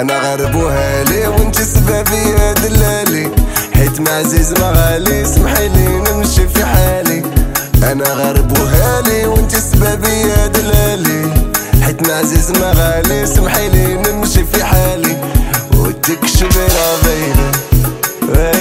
انا غرب وهالي وانت سبابي يا دلالي، حيت معزيز ما غالي سمحيلي نمشي في حالي. انا غرب وهالي وانت سبابي يا دلالي، حيت معزيز ما غالي سمحيلي نمشي في حالي. ودك شبيرة باينة